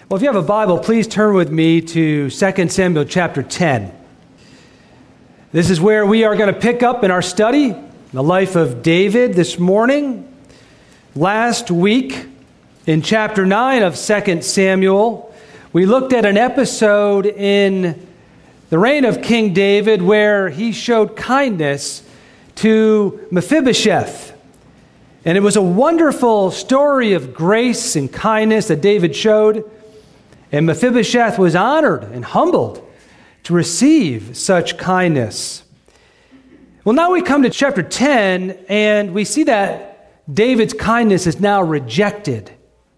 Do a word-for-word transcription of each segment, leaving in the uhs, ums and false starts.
Well, if you have a Bible, please turn with me to Second Samuel chapter ten. This is where we are going to pick up in our study, the life of David this morning. Last week, in chapter nine of Second Samuel, we looked at an episode in the reign of King David where he showed kindness to Mephibosheth. And it was a wonderful story of grace and kindness that David showed. And Mephibosheth was honored and humbled to receive such kindness. Well, now we come to chapter ten, and we see that David's kindness is now rejected.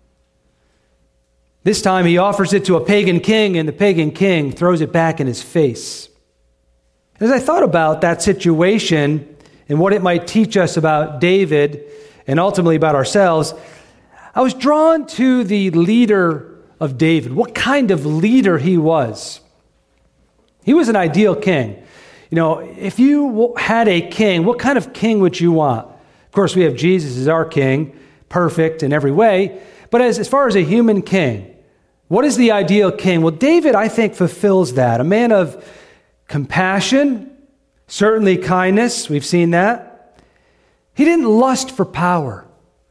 This time he offers it to a pagan king, and the pagan king throws it back in his face. As I thought about that situation and what it might teach us about David and ultimately about ourselves, I was drawn to the leader of David, what kind of leader he was. He was an ideal king. You know, if you had a king, what kind of king would you want? Of course, we have Jesus as our king, perfect in every way. But as, as far as a human king, what is the ideal king? Well, David, I think, fulfills that. A man of compassion, certainly kindness. We've seen that. He didn't lust for power.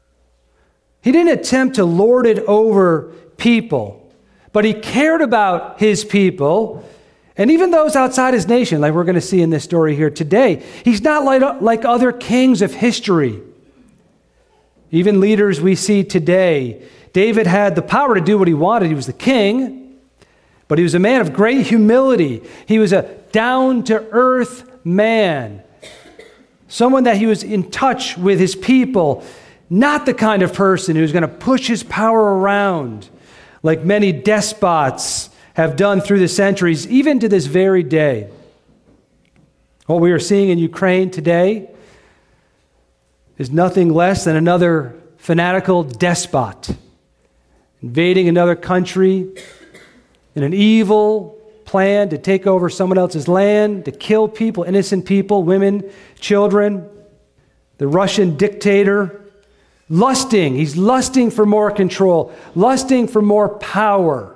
He didn't attempt to lord it over people, but he cared about his people and even those outside his nation, like we're going to see in this story here today. He's not like, like other kings of history, even leaders we see today. David had the power to do what he wanted. He was the king, but he was a man of great humility. He was a down-to-earth man, someone that he was in touch with his people, not the kind of person who's going to push his power around like many despots have done through the centuries, even to this very day. What we are seeing in Ukraine today is nothing less than another fanatical despot invading another country in an evil plan to take over someone else's land, to kill people, innocent people, women, children. The Russian dictator, lusting, he's lusting for more control, lusting for more power.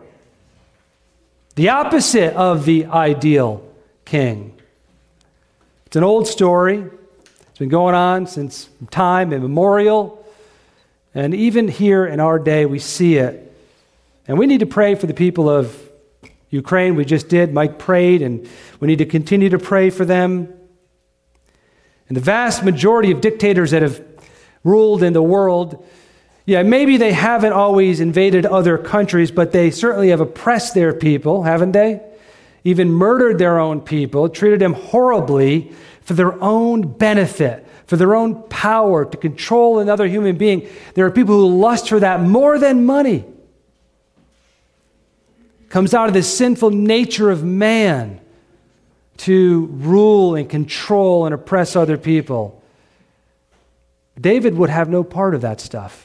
The opposite of the ideal king. It's an old story. It's been going on since time immemorial. And even here in our day, we see it. And we need to pray for the people of Ukraine. We just did. Mike prayed, and we need to continue to pray for them. And the vast majority of dictators that have ruled in the world, yeah, maybe they haven't always invaded other countries, but they certainly have oppressed their people, haven't they? Even murdered their own people, treated them horribly for their own benefit, for their own power to control another human being. There are people who lust for that more than money. It comes out of the sinful nature of man to rule and control and oppress other people. David would have no part of that stuff.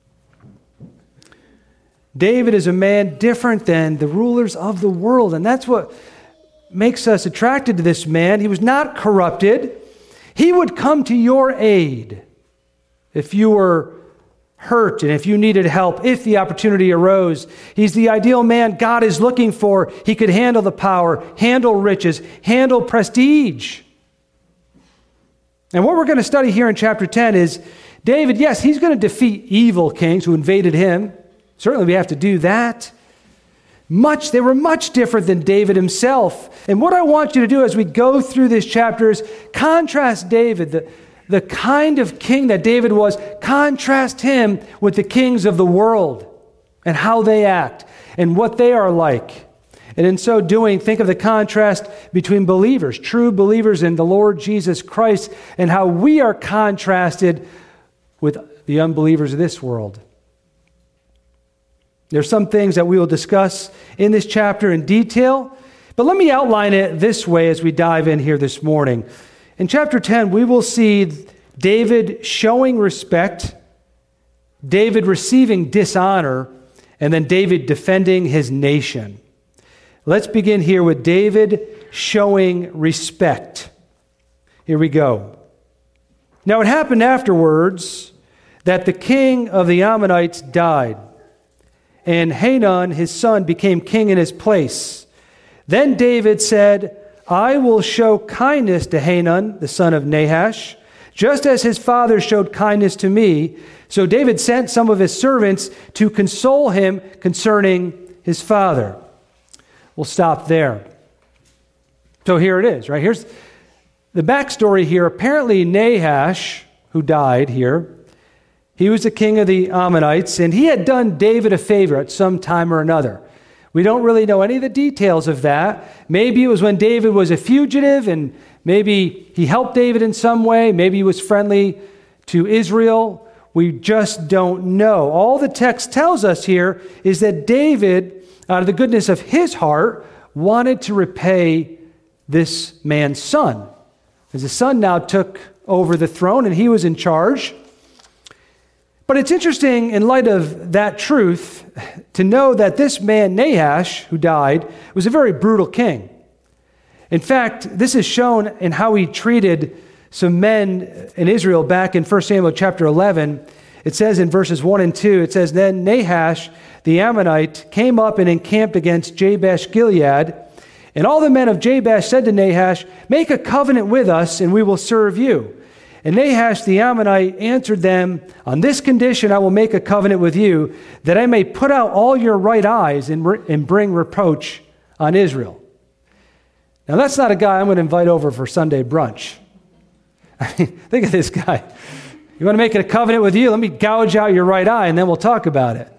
David is a man different than the rulers of the world, and that's what makes us attracted to this man. He was not corrupted. He would come to your aid if you were hurt and if you needed help, if the opportunity arose. He's the ideal man God is looking for. He could handle the power, handle riches, handle prestige. And what we're going to study here in chapter ten is David, yes, he's going to defeat evil kings who invaded him. Certainly we have to do that. Much, they were much different than David himself. And what I want you to do as we go through this chapter is contrast David, the, the kind of king that David was, contrast him with the kings of the world and how they act and what they are like. And in so doing, think of the contrast between believers, true believers in the Lord Jesus Christ, and how we are contrasted with the unbelievers of this world. There's some things that we will discuss in this chapter in detail, but let me outline it this way as we dive in here this morning. In chapter ten, we will see David showing respect, David receiving dishonor, and then David defending his nation. Let's begin here with David showing respect. Here we go. Now it happened afterwards that the king of the Ammonites died, and Hanun, his son, became king in his place. Then David said, I will show kindness to Hanun, the son of Nahash, just as his father showed kindness to me. So David sent some of his servants to console him concerning his father. We'll stop there. So here it is, right? Here's the backstory here. Apparently Nahash, who died here, he was the king of the Ammonites, and he had done David a favor at some time or another. We don't really know any of the details of that. Maybe it was when David was a fugitive, and maybe he helped David in some way. Maybe he was friendly to Israel. We just don't know. All the text tells us here is that David, out of the goodness of his heart, wanted to repay this man's son. Because the son now took over the throne, and he was in charge. But it's interesting, in light of that truth, to know that this man, Nahash, who died, was a very brutal king. In fact, this is shown in how he treated some men in Israel back in First Samuel chapter eleven. It says in verses one and two, it says, Then Nahash, the Ammonite, came up and encamped against Jabesh Gilead. And all the men of Jabesh said to Nahash, Make a covenant with us, and we will serve you. And Nahash the Ammonite answered them, On this condition I will make a covenant with you, that I may put out all your right eyes and, re- and bring reproach on Israel. Now that's not a guy I'm going to invite over for Sunday brunch. I mean, think of this guy. You want to make a covenant with you? Let me gouge out your right eye, and then we'll talk about it.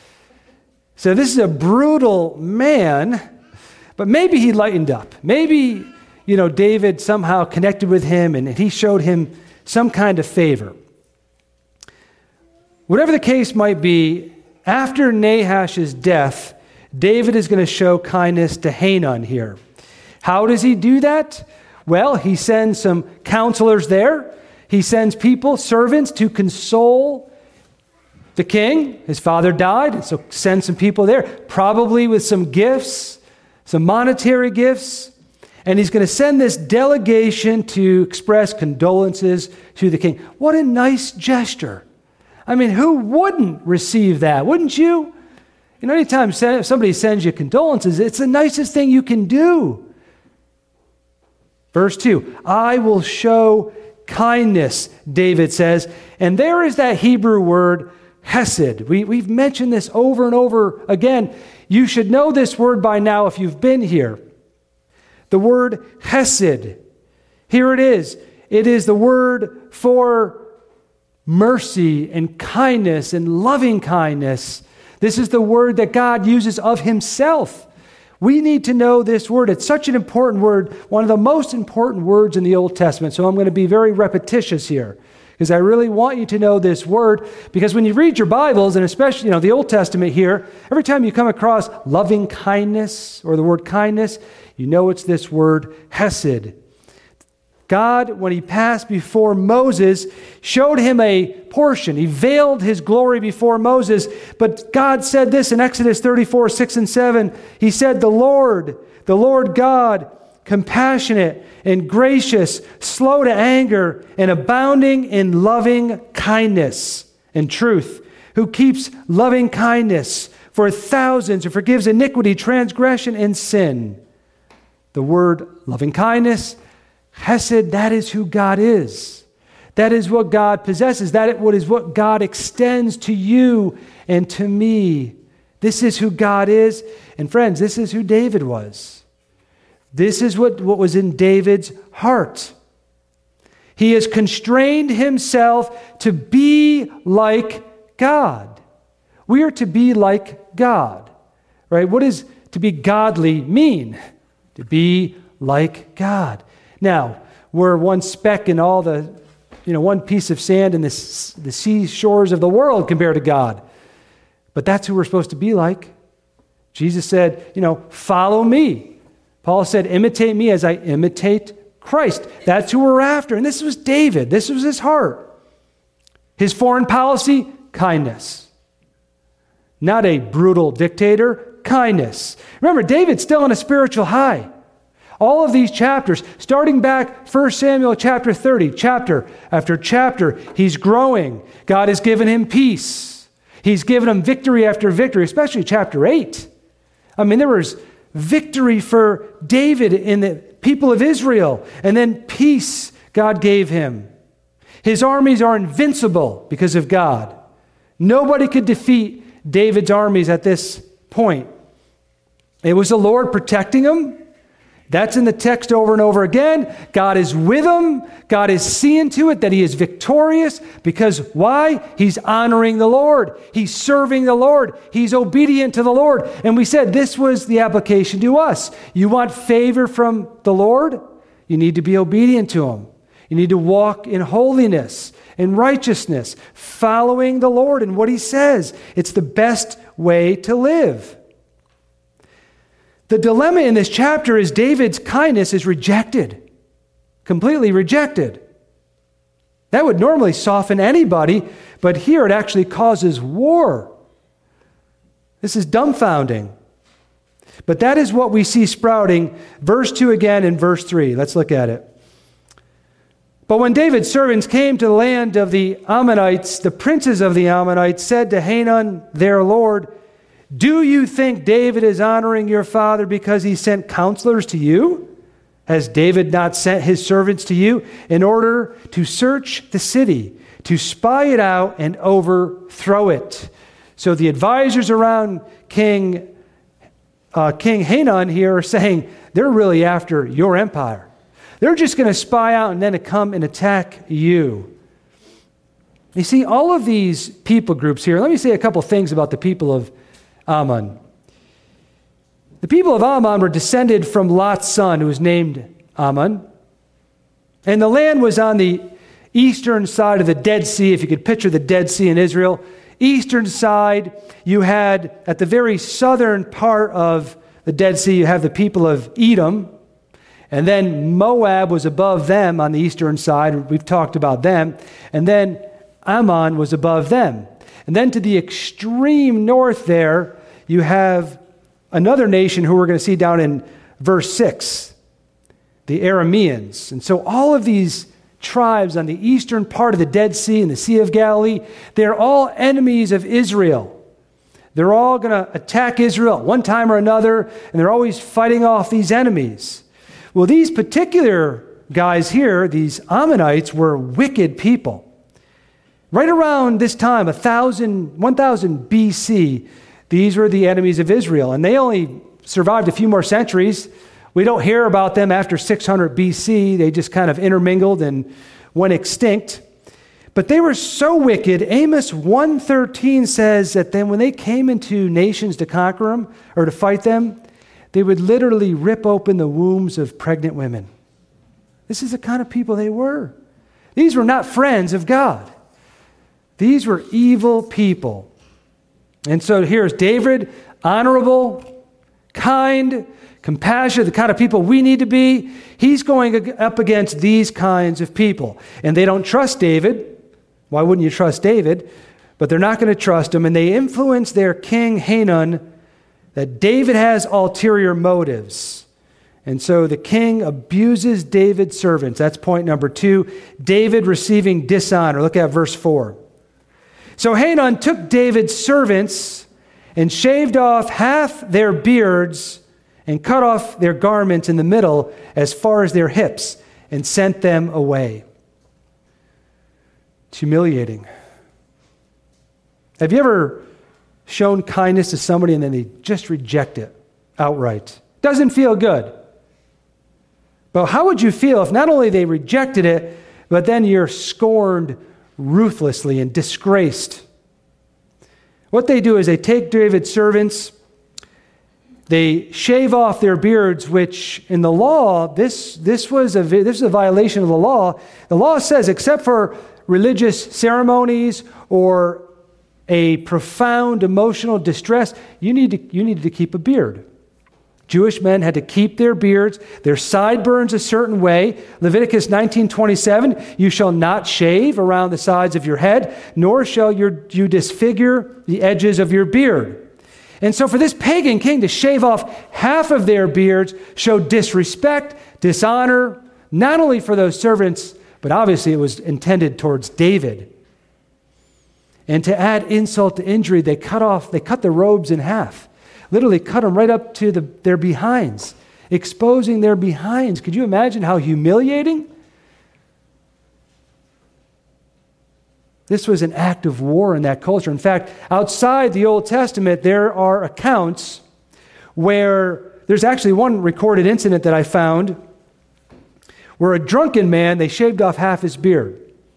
So this is a brutal man, but maybe he lightened up. Maybe, you know, David somehow connected with him, and he showed him some kind of favor. Whatever the case might be, after Nahash's death, David is going to show kindness to Hanun here. How does he do that? Well, he sends some counselors there. He sends people, servants, to console the king. His father died, and so send some people there, probably with some gifts, some monetary gifts. And he's going to send this delegation to express condolences to the king. What a nice gesture. I mean, who wouldn't receive that? Wouldn't you? You know, anytime somebody sends you condolences, it's the nicest thing you can do. Verse two, I will show kindness, David says. And there is that Hebrew word, hesed. We, we've mentioned this over and over again. You should know this word by now if you've been here. The word hesed. Here it is. It is the word for mercy and kindness and loving kindness. This is the word that God uses of himself. We need to know this word. It's such an important word, one of the most important words in the Old Testament. So I'm going to be very repetitious here because I really want you to know this word, because when you read your Bibles, and especially, you know, the Old Testament here, every time you come across loving kindness or the word kindness, you know it's this word hesed. God, when he passed before Moses, showed him a portion. He veiled his glory before Moses. But God said this in Exodus thirty-four, six and seven. He said, the Lord, the Lord God, compassionate and gracious, slow to anger, and abounding in loving kindness and truth, who keeps loving kindness for thousands, and forgives iniquity, transgression, and sin. The word loving kindness, hesed, that is who God is. That is what God possesses. That is what God extends to you and to me. This is who God is. And friends, this is who David was. This is what, what was in David's heart. He has constrained himself to be like God. We are to be like God, right? What does to be godly mean? To be like God. Now, we're one speck in all the, you know, one piece of sand in the, the seashores of the world compared to God. But that's who we're supposed to be like. Jesus said, you know, follow me. Paul said, imitate me as I imitate Christ. That's who we're after. And this was David. This was his heart. His foreign policy, kindness. Not a brutal dictator, kindness. Remember, David's still on a spiritual high. All of these chapters, starting back First Samuel chapter thirty, chapter after chapter, he's growing. God has given him peace. He's given them victory after victory, especially chapter eight. I mean, there was victory for David in the people of Israel, and then peace God gave him. His armies are invincible because of God. Nobody could defeat David's armies at this point. It was the Lord protecting him. That's in the text over and over again. God is with him. God is seeing to it that he is victorious because why? He's honoring the Lord. He's serving the Lord. He's obedient to the Lord. And we said this was the application to us. You want favor from the Lord? You need to be obedient to him. You need to walk in holiness, in righteousness, following the Lord and what he says. It's the best way to live. The dilemma in this chapter is David's kindness is rejected, completely rejected. That would normally soften anybody, but here it actually causes war. This is dumbfounding. But that is what we see sprouting. Verse two again and verse three. Let's look at it. But when David's servants came to the land of the Ammonites, the princes of the Ammonites said to Hanun, their lord, do you think David is honoring your father because he sent counselors to you? Has David not sent his servants to you in order to search the city, to spy it out and overthrow it? So the advisors around King, uh, King Hanun here are saying they're really after your empire. They're just going to spy out and then come and attack you. You see, all of these people groups here, let me say a couple things about the people of Ammon. The people of Ammon were descended from Lot's son, who was named Ammon. And the land was on the eastern side of the Dead Sea, if you could picture the Dead Sea in Israel. Eastern side, you had, at the very southern part of the Dead Sea, you have the people of Edom. And then Moab was above them on the eastern side. We've talked about them. And then Ammon was above them. And then to the extreme north there, you have another nation who we're going to see down in verse six, the Arameans. And so all of these tribes on the eastern part of the Dead Sea and the Sea of Galilee, they're all enemies of Israel. They're all going to attack Israel at one time or another, and they're always fighting off these enemies. Well, these particular guys here, these Ammonites, were wicked people. Right around this time, one thousand B C, these were the enemies of Israel, and they only survived a few more centuries. We don't hear about them after six hundred B C. They just kind of intermingled and went extinct. But they were so wicked, Amos one thirteen says that then when they came into nations to conquer them or to fight them, they would literally rip open the wombs of pregnant women. This is the kind of people they were. These were not friends of God. These were evil people. And so here's David, honorable, kind, compassionate, the kind of people we need to be. He's going up against these kinds of people. And they don't trust David. Why wouldn't you trust David? But they're not going to trust him. And they influence their king Hanun that David has ulterior motives. And so the king abuses David's servants. That's point number two. David receiving dishonor. Look at verse four. So Hanun took David's servants and shaved off half their beards and cut off their garments in the middle as far as their hips and sent them away. It's humiliating. Have you ever shown kindness to somebody and then they just reject it outright? Doesn't feel good. But how would you feel if not only they rejected it, but then you're scorned ruthlessly and disgraced? What they do is they take David's servants, they shave off their beards, which in the law, this, this, was a, this is a violation of the law. The law says except for religious ceremonies or a profound emotional distress, you need to, you needed to keep a beard. Jewish men had to keep their beards, their sideburns a certain way. Leviticus nineteen twenty-seven, you shall not shave around the sides of your head, nor shall your, you disfigure the edges of your beard. And so for this pagan king to shave off half of their beards showed disrespect, dishonor, not only for those servants, but obviously it was intended towards David. And to add insult to injury, they cut off, they cut the robes in half. Literally cut them right up to the, their behinds, exposing their behinds. Could you imagine how humiliating? This was an act of war in that culture. In fact, outside the Old Testament, there are accounts where there's actually one recorded incident that I found where a drunken man, they shaved off half his beard.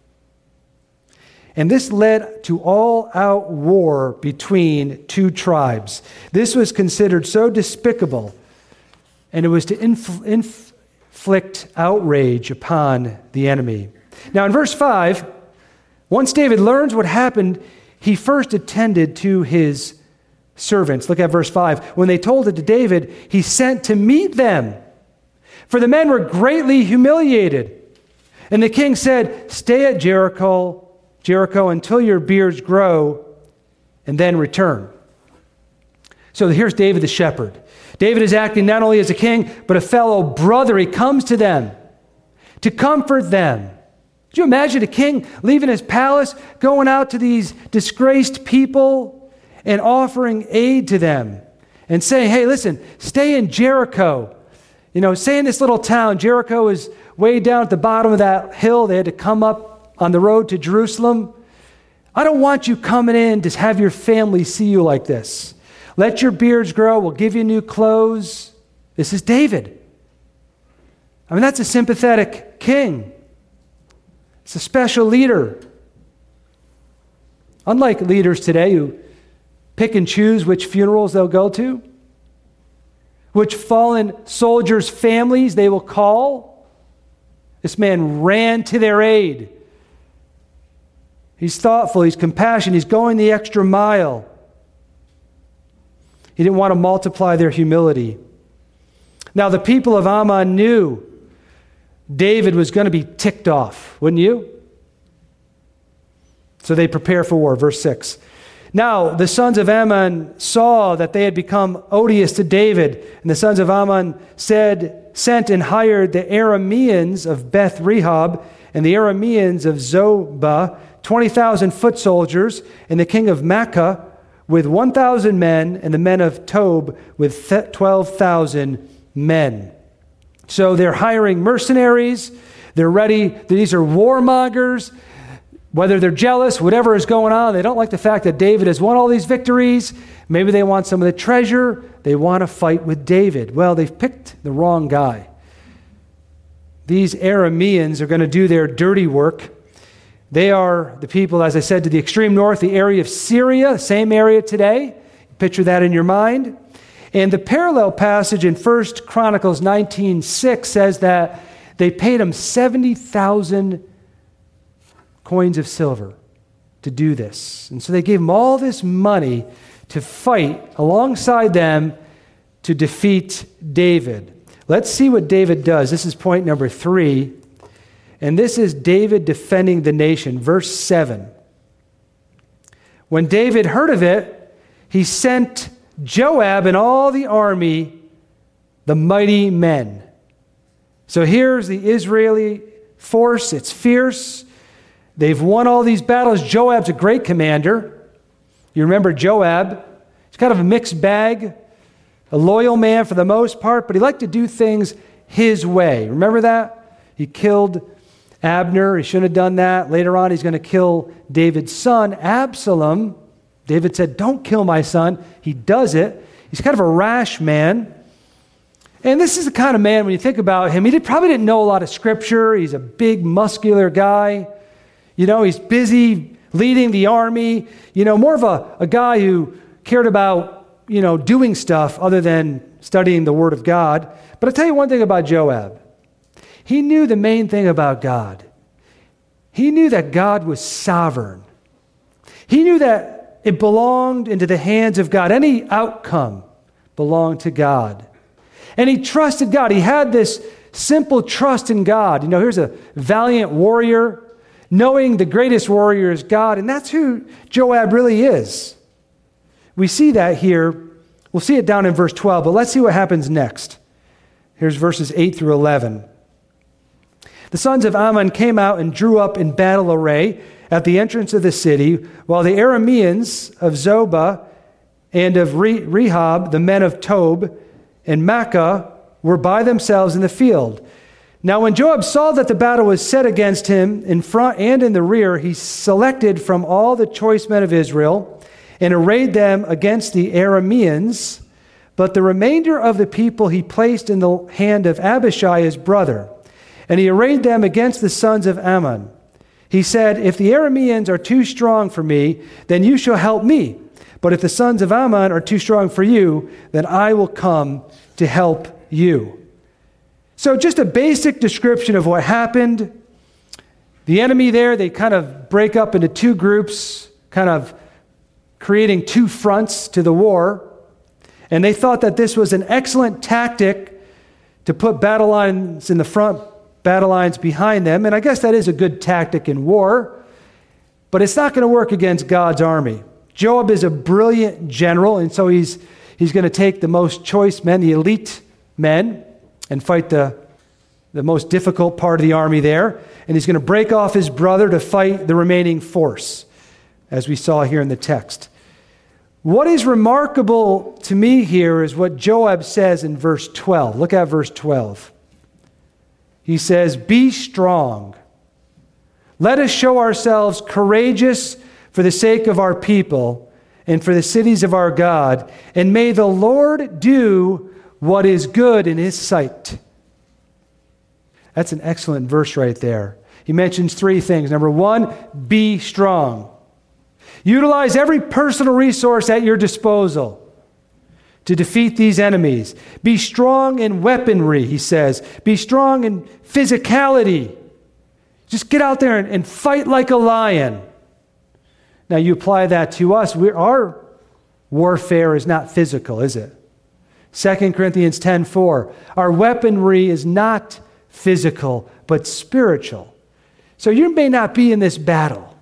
And this led to all-out war between two tribes. This was considered so despicable, and it was to infl- inflict outrage upon the enemy. Now in verse five, once David learns what happened, he first attended to his servants. Look at verse five. When they told it to David, he sent to meet them, for the men were greatly humiliated. And the king said, "Stay at Jericho, Jericho until your beards grow, and then return." So here's David the shepherd. David is acting not only as a king, but a fellow brother. He comes to them to comfort them. Could you imagine a king leaving his palace, going out to these disgraced people and offering aid to them and saying, "Hey, listen, stay in Jericho." You know, stay in this little town. Jericho is way down at the bottom of that hill. They had to come up on the road to Jerusalem. I don't want you coming in to have your family see you like this. Let your beards grow. We'll give you new clothes. This is David. I mean, that's a sympathetic king. It's a special leader. Unlike leaders today who pick and choose which funerals they'll go to, which fallen soldiers' families they will call, this man ran to their aid. He's thoughtful, he's compassionate, he's going the extra mile. He didn't want to multiply their humility. Now, the people of Ammon knew David was going to be ticked off, wouldn't you? So they prepare for war. Verse six. Now, the sons of Ammon saw that they had become odious to David, and the sons of Ammon said, sent and hired the Arameans of Beth Rehob and the Arameans of Zobah, twenty thousand foot soldiers, and the king of Makkah with one thousand men, and the men of Tob with twelve thousand men. So they're hiring mercenaries. They're ready. These are warmongers. Whether they're jealous, whatever is going on, they don't like the fact that David has won all these victories. Maybe they want some of the treasure. They want to fight with David. Well, they've picked the wrong guy. These Arameans are going to do their dirty work. They are the people, as I said, to the extreme north, the area of Syria, same area today. Picture that in your mind. And the parallel passage in First Chronicles nineteen six says that they paid him seventy thousand coins of silver to do this. And so they gave him all this money to fight alongside them to defeat David. Let's see what David does. This is point number three. And this is David defending the nation. Verse seven. When David heard of it, he sent Joab and all the army, the mighty men. So here's the Israeli force. It's fierce. They've won all these battles. Joab's a great commander. You remember Joab. He's kind of a mixed bag, a loyal man for the most part, but he liked to do things his way. Remember that? He killed Abner. He shouldn't have done that. Later on, he's going to kill David's son, Absalom. David said, "Don't kill my son." He does it. He's kind of a rash man. And this is the kind of man, when you think about him, he did, probably didn't know a lot of scripture. He's a big, muscular guy. You know, he's busy leading the army. You know, more of a, a guy who cared about, you know, doing stuff other than studying the Word of God. But I'll tell you one thing about Joab. He knew the main thing about God. He knew that God was sovereign. He knew that it belonged into the hands of God. Any outcome belonged to God. And he trusted God. He had this simple trust in God. You know, here's a valiant warrior, knowing the greatest warrior is God, and that's who Joab really is. We see that here. We'll see it down in verse twelve, but let's see what happens next. Here's verses eight through eleven. The sons of Ammon came out and drew up in battle array. at the entrance of the city, while the Arameans of Zobah and of Re- Rehob, the men of Tob and Makkah, were by themselves in the field. Now when Joab saw that the battle was set against him in front and in the rear, he selected from all the choice men of Israel and arrayed them against the Arameans. But the remainder of the people he placed in the hand of Abishai his brother, and he arrayed them against the sons of Ammon. He said, if the Arameans are too strong for me, then you shall help me. But if the sons of Ammon are too strong for you, then I will come to help you. So just a basic description of what happened. The enemy there, they kind of break up into two groups, kind of creating two fronts to the war. And they thought that this was an excellent tactic to put battle lines in the front, battle lines behind them. And I guess that is a good tactic in war, but it's not going to work against God's army. Joab is a brilliant general, and so he's he's going to take the most choice men, the elite men, and fight the, the most difficult part of the army there. And he's going to break off his brother to fight the remaining force, as we saw here in the text. What is remarkable to me here is what Joab says in verse twelve. Look at verse twelve. He says, be strong. Let us show ourselves courageous for the sake of our people and for the cities of our God, and may the Lord do what is good in his sight. That's an excellent verse right there. He mentions three things. Number one, be strong. Utilize every personal resource at your disposal to defeat these enemies. Be strong in weaponry, he says. Be strong in physicality. Just get out there and, and fight like a lion. Now you apply that to us. We're, our warfare is not physical, is it? Second Corinthians ten four. Our weaponry is not physical, but spiritual. So you may not be in this battle.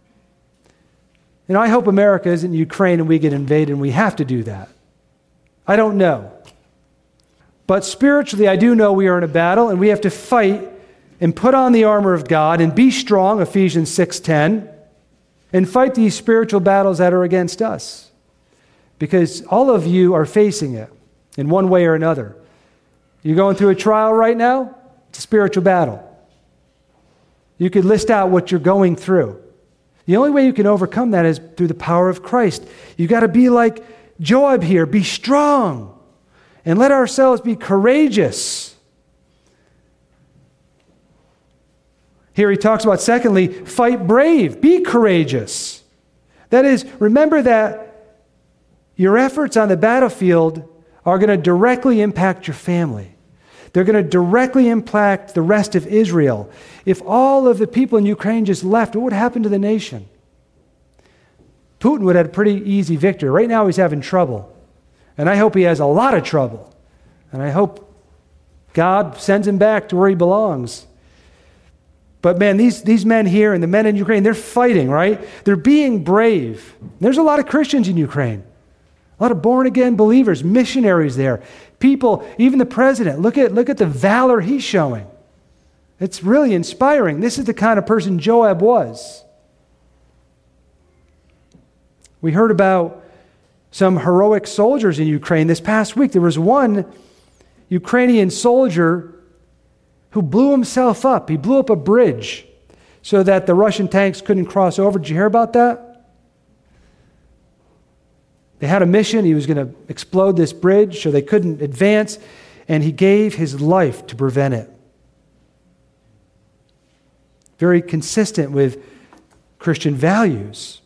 You know, I hope America isn't Ukraine and we get invaded and we have to do that. I don't know. But spiritually, I do know we are in a battle and we have to fight and put on the armor of God and be strong, Ephesians six ten, and fight these spiritual battles that are against us. Because all of you are facing it in one way or another. You're going through a trial right now? It's a spiritual battle. You could list out what you're going through. The only way you can overcome that is through the power of Christ. You got to be like Joab here, be strong, and let ourselves be courageous. Here he talks about, secondly, fight brave, be courageous. That is, remember that your efforts on the battlefield are going to directly impact your family. They're going to directly impact the rest of Israel. If all of the people in Ukraine just left, what would happen to the nation? Putin would have had a pretty easy victory. Right now he's having trouble. And I hope he has a lot of trouble. And I hope God sends him back to where he belongs. But man, these, these men here and the men in Ukraine, they're fighting, right? They're being brave. There's a lot of Christians in Ukraine. A lot of born-again believers, missionaries there. People, even the president, look at, look at the valor he's showing. It's really inspiring. This is the kind of person Joab was. We heard about some heroic soldiers in Ukraine this past week. There was one Ukrainian soldier who blew himself up. He blew up a bridge so that the Russian tanks couldn't cross over. Did you hear about that? They had a mission. He was going to explode this bridge so they couldn't advance, and he gave his life to prevent it. Very consistent with Christian values.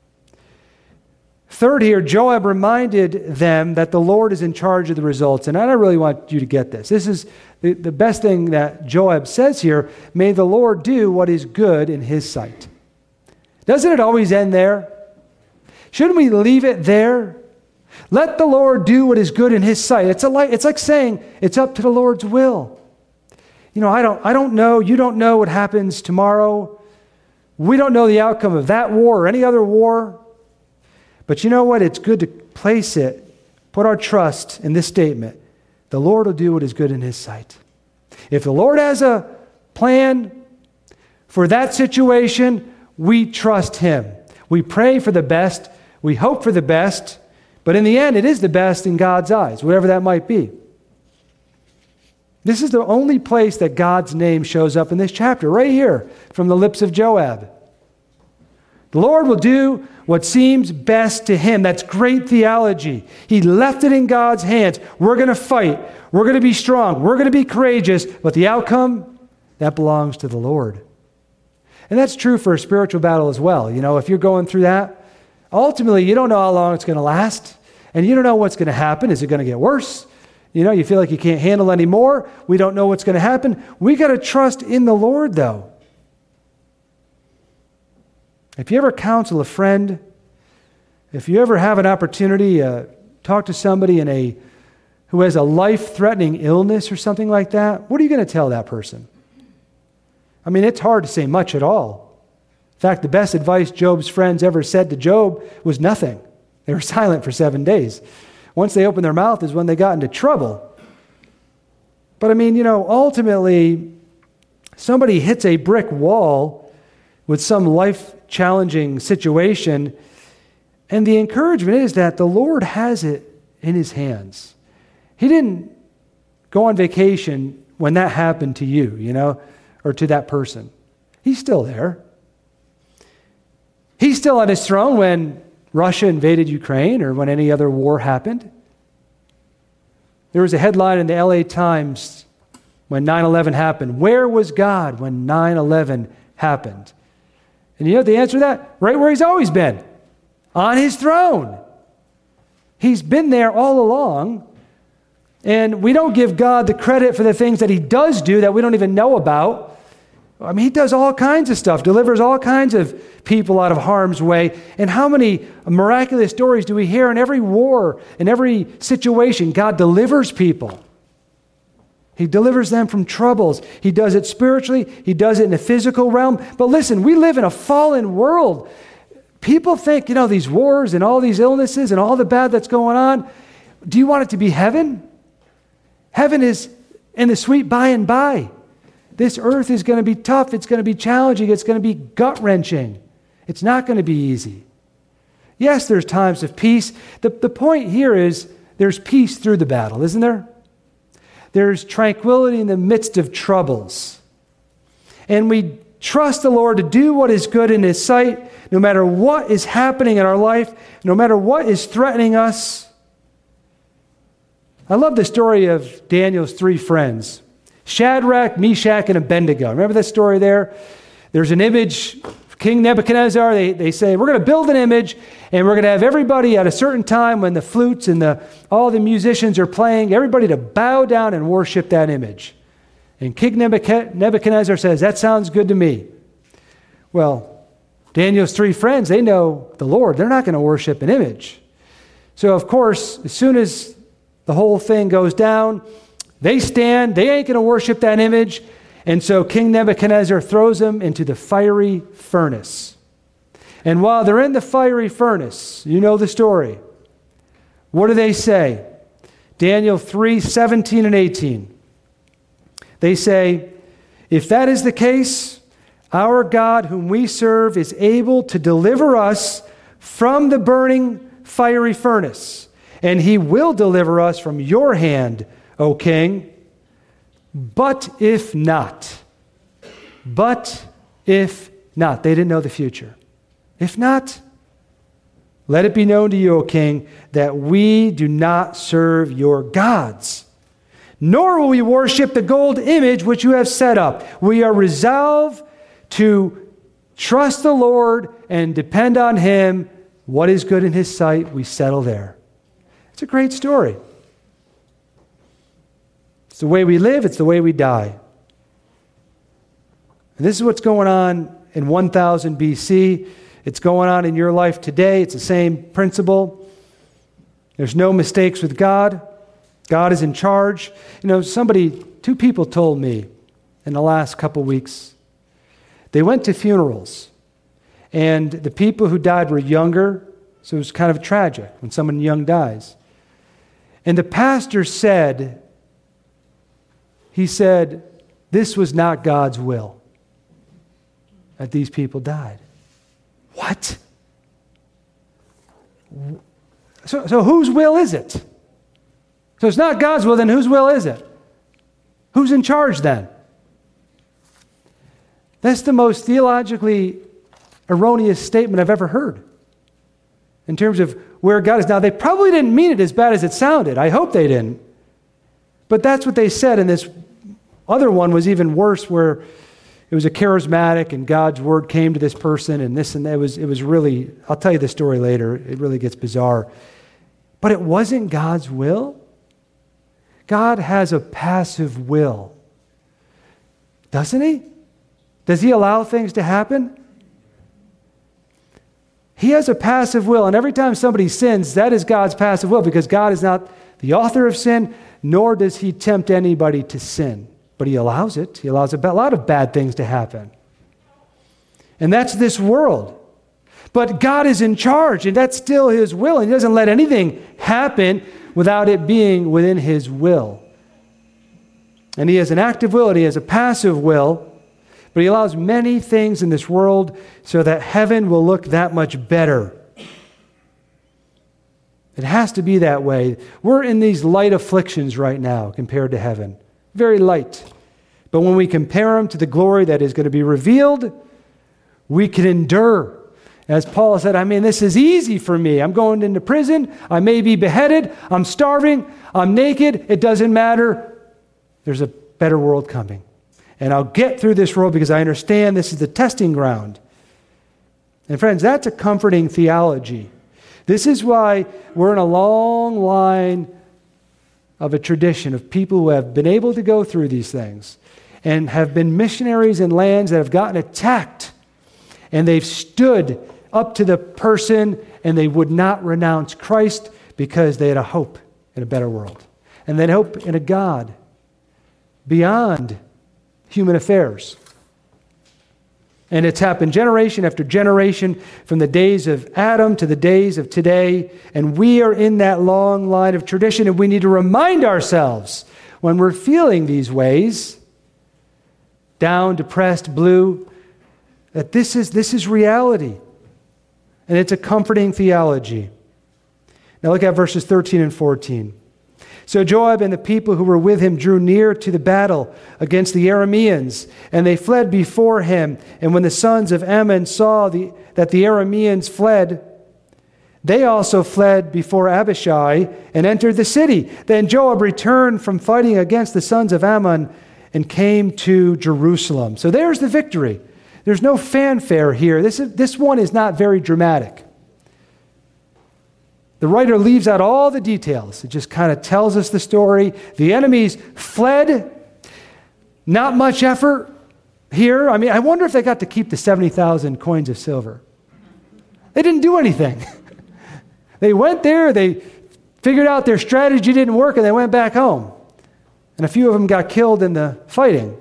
Third here, Joab reminded them that the Lord is in charge of the results. And I don't really want you to get this. This is the, the best thing that Joab says here. May the Lord do what is good in his sight. Doesn't it always end there? Shouldn't we leave it there? Let the Lord do what is good in his sight. It's, a like, it's like saying it's up to the Lord's will. You know, I don't, I don't know. You don't know what happens tomorrow. We don't know the outcome of that war or any other war. But you know what? It's good to place it, put our trust in this statement. The Lord will do what is good in his sight. If the Lord has a plan for that situation, we trust him. We pray for the best, we hope for the best, but in the end, it is the best in God's eyes, whatever that might be. This is the only place that God's name shows up in this chapter, right here, from the lips of Joab. The Lord will do what seems best to him. That's great theology. He left it in God's hands. We're going to fight. We're going to be strong. We're going to be courageous. But the outcome, that belongs to the Lord. And that's true for a spiritual battle as well. You know, if you're going through that, ultimately, you don't know how long it's going to last. And you don't know what's going to happen. Is it going to get worse? You know, you feel like you can't handle anymore. We don't know what's going to happen. We got to trust in the Lord, though. If you ever counsel a friend, if you ever have an opportunity to uh, talk to somebody in a who has a life-threatening illness or something like that, what are you going to tell that person? I mean, it's hard to say much at all. In fact, the best advice Job's friends ever said to Job was nothing. They were silent for seven days. Once they opened their mouth is when they got into trouble. But I mean, you know, ultimately, somebody hits a brick wall with some life-challenging situation, and the encouragement is that the Lord has it in his hands. He didn't go on vacation when that happened to you, you know, or to that person. He's still there. He's still on his throne when Russia invaded Ukraine or when any other war happened. There was a headline in the L A Times when nine eleven happened. Where was God when nine eleven happened? And you know the answer to that? Right where he's always been. On his throne. He's been there all along. And we don't give God the credit for the things that he does do that we don't even know about. I mean, he does all kinds of stuff, delivers all kinds of people out of harm's way. And how many miraculous stories do we hear in every war, in every situation? God delivers people. He delivers them from troubles. He does it spiritually. He does it in the physical realm. But listen, we live in a fallen world. People think, you know, these wars and all these illnesses and all the bad that's going on. Do you want it to be heaven? Heaven is in the sweet by and by. This earth is going to be tough. It's going to be challenging. It's going to be gut-wrenching. It's not going to be easy. Yes, there's times of peace. The, the point here is there's peace through the battle, isn't there? There's tranquility in the midst of troubles. And we trust the Lord to do what is good in his sight, no matter what is happening in our life, no matter what is threatening us. I love the story of Daniel's three friends, Shadrach, Meshach, and Abednego. Remember that story there? There's an image, King Nebuchadnezzar, they, they say, we're going to build an image, and we're going to have everybody at a certain time when the flutes and the all the musicians are playing, everybody to bow down and worship that image. And King Nebuchadnezzar says, that sounds good to me. Well, Daniel's three friends, they know the Lord. They're not going to worship an image. So, of course, as soon as the whole thing goes down, they stand, they ain't going to worship that image. And so King Nebuchadnezzar throws them into the fiery furnace. And while they're in the fiery furnace, you know the story. What do they say? Daniel three, seventeen and eighteen. They say, if that is the case, our God whom we serve is able to deliver us from the burning fiery furnace, and he will deliver us from your hand, O king. But if not, but if not, they didn't know the future. If not, let it be known to you, O king, that we do not serve your gods, nor will we worship the gold image which you have set up. We are resolved to trust the Lord and depend on him. What is good in his sight, we settle there. It's a great story. It's the way we live, it's the way we die. And this is what's going on in one thousand B C. It's going on in your life today. It's the same principle. There's no mistakes with God. God is in charge. You know, somebody, two people told me in the last couple weeks, they went to funerals, and the people who died were younger, so it was kind of tragic when someone young dies. And the pastor said, he said, this was not God's will, that these people died. What? So, so whose will is it? So it's not God's will, then whose will is it? Who's in charge then? That's the most theologically erroneous statement I've ever heard in terms of where God is. Now, they probably didn't mean it as bad as it sounded. I hope they didn't. But that's what they said, and this other one was even worse, where it was a charismatic and God's word came to this person and this and that. It was, it was really, I'll tell you the story later. It really gets bizarre. But it wasn't God's will. God has a passive will. Doesn't he? Does he allow things to happen? He has a passive will, and every time somebody sins, that is God's passive will, because God is not the author of sin, nor does he tempt anybody to sin. But he allows it. He allows a lot of bad things to happen. And that's this world. But God is in charge, and that's still his will, and he doesn't let anything happen without it being within his will. And he has an active will, and he has a passive will, but he allows many things in this world so that heaven will look that much better. It has to be that way. We're in these light afflictions right now compared to heaven. Very light. But when we compare them to the glory that is going to be revealed, we can endure. As Paul said, I mean, this is easy for me. I'm going into prison. I may be beheaded. I'm starving. I'm naked. It doesn't matter. There's a better world coming. And I'll get through this world because I understand this is the testing ground. And friends, that's a comforting theology. This is why we're in a long line of a tradition of people who have been able to go through these things and have been missionaries in lands that have gotten attacked. And they've stood up to the person and they would not renounce Christ because they had a hope in a better world. And they had hope in a God beyond human affairs. And it's happened generation after generation from the days of Adam to the days of today. And we are in that long line of tradition, and we need to remind ourselves when we're feeling these ways, down, depressed, blue, that this is, this is reality. And it's a comforting theology. Now look at verses thirteen and fourteen. So Joab and the people who were with him drew near to the battle against the Arameans, and they fled before him. And when the sons of Ammon saw the, that the Arameans fled, they also fled before Abishai and entered the city. Then Joab returned from fighting against the sons of Ammon and came to Jerusalem. So there's the victory. There's no fanfare here. This, is, this one is not very dramatic. The writer leaves out all the details. It just kind of tells us the story. The enemies fled. Not much effort here. I mean, I wonder if they got to keep the seventy thousand coins of silver. They didn't do anything. They went there, they figured out their strategy didn't work, and they went back home. And a few of them got killed in the fighting.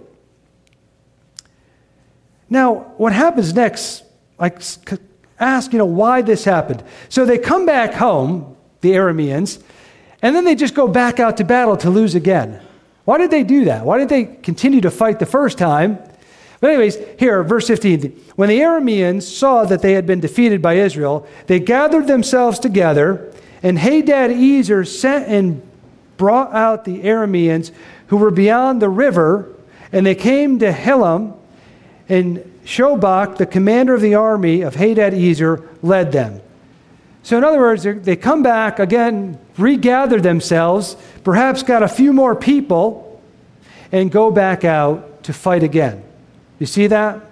Now, what happens next, I ask, you know, why this happened. So they come back home, the Arameans, and then they just go back out to battle to lose again. Why did they do that? Why did they continue to fight the first time? But anyways, here, verse fifteen. When the Arameans saw that they had been defeated by Israel, they gathered themselves together, and Hadad-ezer sent and brought out the Arameans who were beyond the river, and they came to Hilam, and Shobach, the commander of the army of Hadad-ezer, led them. So in other words, they come back, again, regather themselves, perhaps got a few more people, and go back out to fight again. You see that?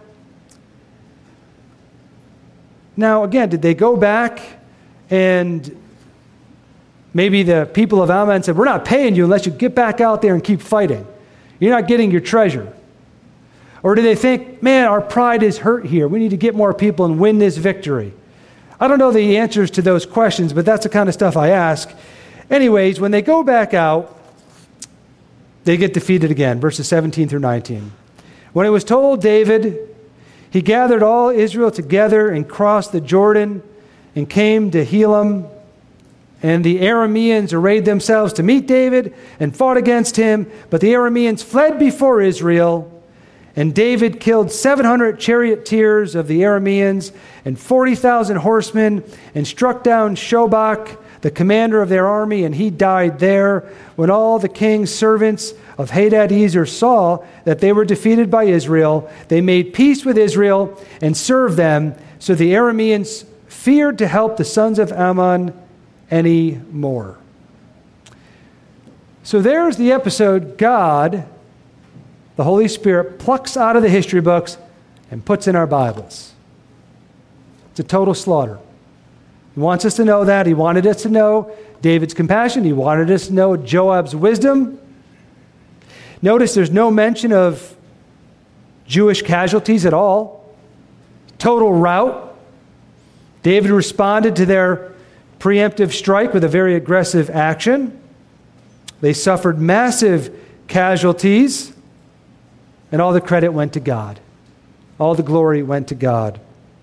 Now, again, did they go back and maybe the people of Ammon said, we're not paying you unless you get back out there and keep fighting. You're not getting your treasure. Or do they think, man, our pride is hurt here. We need to get more people and win this victory. I don't know the answers to those questions, but that's the kind of stuff I ask. Anyways, when they go back out, they get defeated again, verses seventeen through nineteen. When it was told David, he gathered all Israel together and crossed the Jordan and came to Helam. And the Arameans arrayed themselves to meet David and fought against him. But the Arameans fled before Israel. And David killed seven hundred charioteers of the Arameans and forty thousand horsemen and struck down Shobach, the commander of their army, and he died there. When all the king's servants of Hadadezer saw that they were defeated by Israel, they made peace with Israel and served them. So the Arameans feared to help the sons of Ammon any more. So there's the episode God, the Holy Spirit, plucks out of the history books and puts in our Bibles. It's a total slaughter. He wants us to know that. He wanted us to know David's compassion. He wanted us to know Joab's wisdom. Notice there's no mention of Jewish casualties at all. Total rout. David responded to their preemptive strike with a very aggressive action. They suffered massive casualties, and all the credit went to God. All the glory went to God.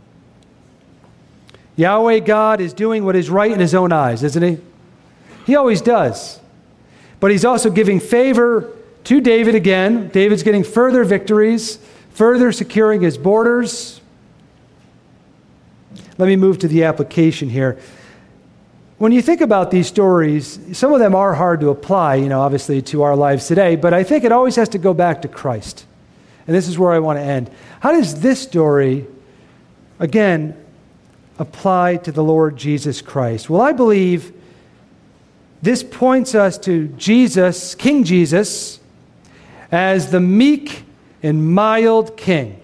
Yahweh God is doing what is right in his own eyes, isn't he? He always does. But he's also giving favor to David again. David's getting further victories, further securing his borders. Let me move to the application here. When you think about these stories, some of them are hard to apply, you know, obviously to our lives today, but I think it always has to go back to Christ. And this is where I want to end. How does this story, again, apply to the Lord Jesus Christ? Well, I believe this points us to Jesus, King Jesus, as the meek and mild king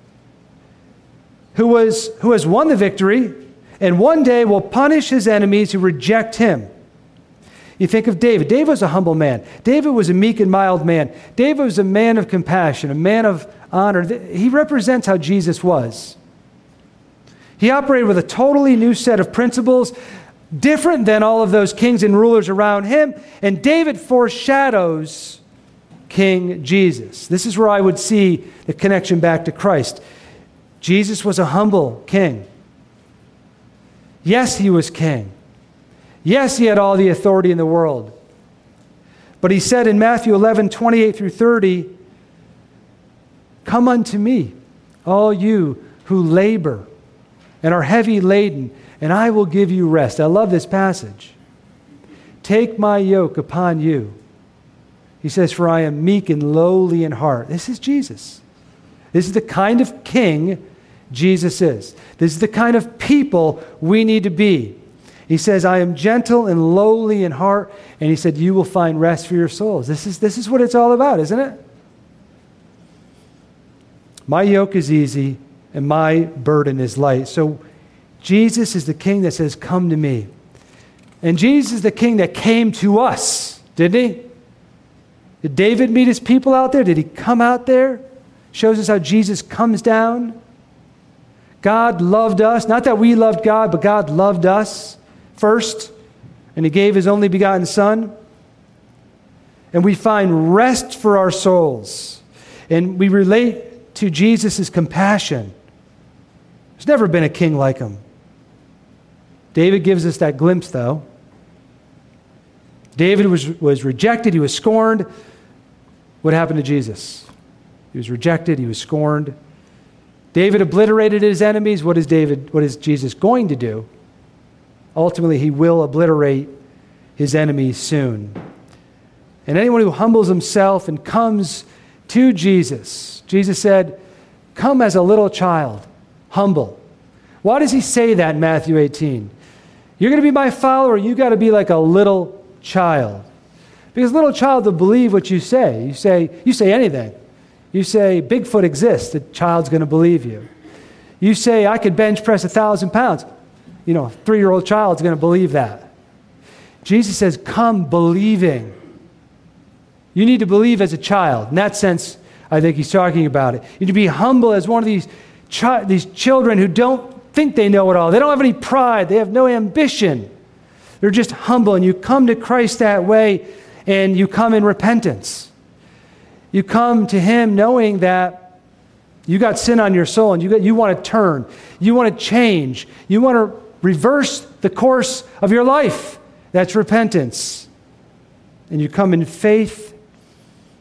who was who has won the victory and one day will punish his enemies who reject him. You think of David. David was a humble man. David was a meek and mild man. David was a man of compassion, a man of honor. He represents how Jesus was. He operated with a totally new set of principles, different than all of those kings and rulers around him. And David foreshadows King Jesus. This is where I would see the connection back to Christ. Jesus was a humble king. Yes, he was king. Yes, he had all the authority in the world. But he said in Matthew eleven, twenty-eight through thirty, "Come unto me, all you who labor and are heavy laden, and I will give you rest." I love this passage. "Take my yoke upon you." He says, "For I am meek and lowly in heart." This is Jesus. This is the kind of king Jesus is. This is the kind of people we need to be. He says, "I am gentle and lowly in heart," and he said, "You will find rest for your souls." This is, this is what it's all about, isn't it? My yoke is easy and my burden is light. So Jesus is the king that says, "Come to me." And Jesus is the king that came to us, didn't he? Did David meet his people out there? Did he come out there? Shows us how Jesus comes down. God loved us. Not that we loved God, but God loved us first, and he gave his only begotten Son. And we find rest for our souls. And we relate to Jesus' compassion. There's never been a king like him. David gives us that glimpse, though. David was, was rejected. He was scorned. What happened to Jesus? He was rejected. He was scorned. David obliterated his enemies. What is David? What is Jesus going to do? Ultimately, he will obliterate his enemies soon. And anyone who humbles himself and comes to Jesus, Jesus said, "Come as a little child, humble." Why does he say that in Matthew eighteen? You're going to be my follower, you got to be like a little child. Because a little child will believe what you say. You say, you say anything. You say, Bigfoot exists, the child's going to believe you. You say, I could bench press a thousand pounds. You know, a three-year-old child's going to believe that. Jesus says, come believing. You need to believe as a child. In that sense, I think he's talking about it. You need to be humble as one of these, chi- these children who don't think they know it all. They don't have any pride. They have no ambition. They're just humble, and you come to Christ that way, and you come in repentance. You come to him knowing that you got sin on your soul, and you, got, you want to turn. You want to change. You want to reverse the course of your life. That's repentance. And you come in faith,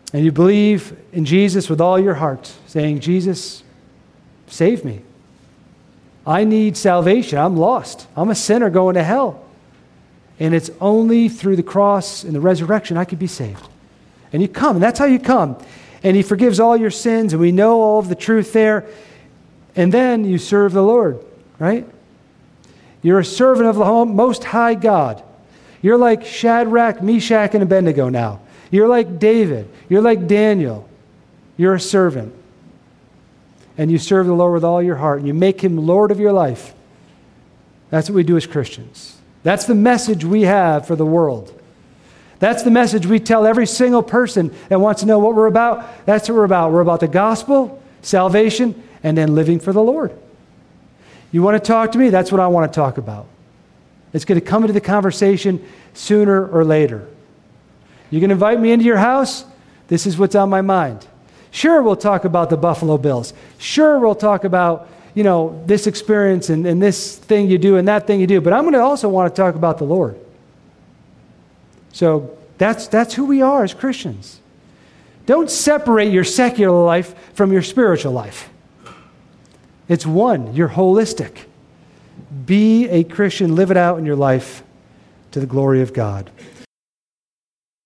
and you believe in Jesus with all your heart, saying, Jesus, save me. I need salvation. I'm lost. I'm a sinner going to hell. And it's only through the cross and the resurrection I could be saved. And you come, and that's how you come. And he forgives all your sins, and we know all of the truth there. And then you serve the Lord, right? You're a servant of the Most High God. You're like Shadrach, Meshach, and Abednego now. You're like David. You're like Daniel. You're a servant. And you serve the Lord with all your heart, and you make him Lord of your life. That's what we do as Christians. That's the message we have for the world. That's the message we tell every single person that wants to know what we're about. That's what we're about. We're about the gospel, salvation, and then living for the Lord. You want to talk to me? That's what I want to talk about. It's going to come into the conversation sooner or later. You can invite me into your house? This is what's on my mind. Sure, we'll talk about the Buffalo Bills. Sure, we'll talk about, you know, this experience and, and this thing you do and that thing you do. But I'm going to also want to talk about the Lord. So that's, that's who we are as Christians. Don't separate your secular life from your spiritual life. It's one. You're holistic. Be a Christian. Live it out in your life to the glory of God.